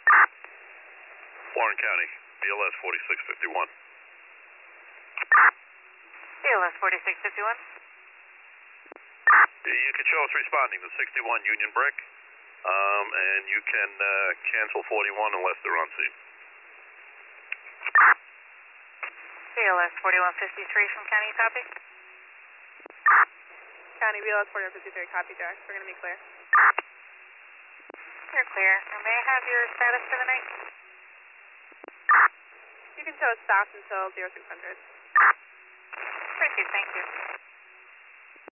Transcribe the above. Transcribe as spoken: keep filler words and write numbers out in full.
Warren County, B L S forty-six fifty-one. B L S forty-six fifty-one. You can show us responding to sixty-one Union Brick, um, and you can uh, cancel forty-one unless they're on scene. B L S forty-one fifty-three from County, copy. County, B L S forty-one fifty-three, copy, Jack. We're going to be clear. You're clear. And may I have your status for the night? You can show us stopped until zero six hundred. Appreciate it, thank you.